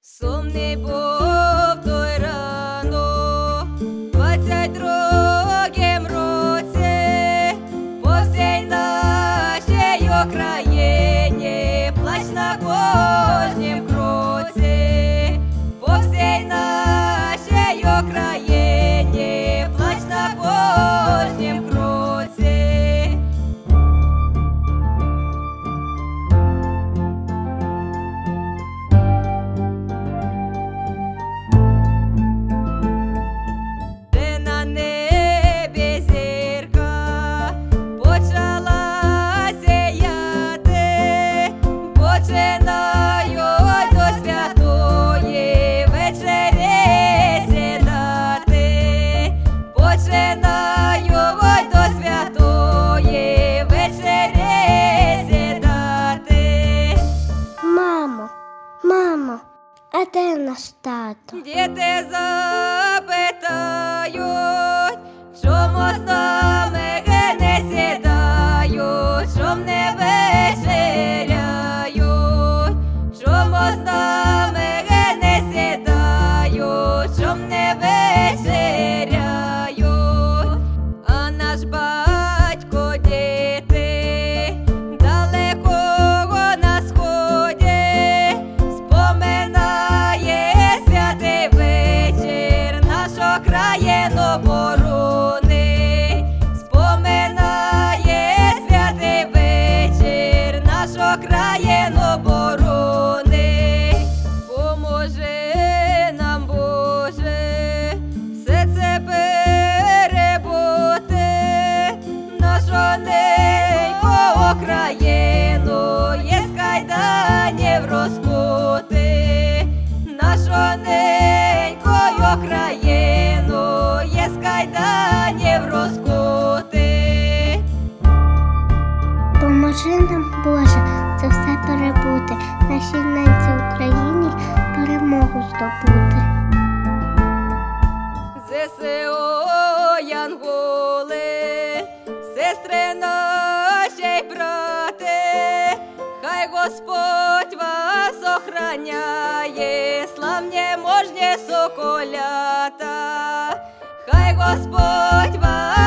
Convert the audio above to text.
Сумний був той ранок, 22-м році, по всій нашій Україні плач на кожнім кроці, по всій нашій Україні плач на кожнім кроці. Мамо, а де наш тато? Діти запитають, чому з нами не сідають, чом не вечеряють, чому з нами не сідають, чом не вечеряють, а наш батько діти далеко на сході країну борони, споминає святий вечір нашу країну борони. Поможи нам, Боже, все це перебути, нашу неньку Україну є з кайданів розкути, нашу неньку Україну є з кайданів розкути. Поможи нам, Боже, це все перебути, нашій ненці Україні перемогу здобути. ЗСУ, янголи, сестри наші й брати, хай Господь вас охраняє, славні мужні соколята, хай Господь вас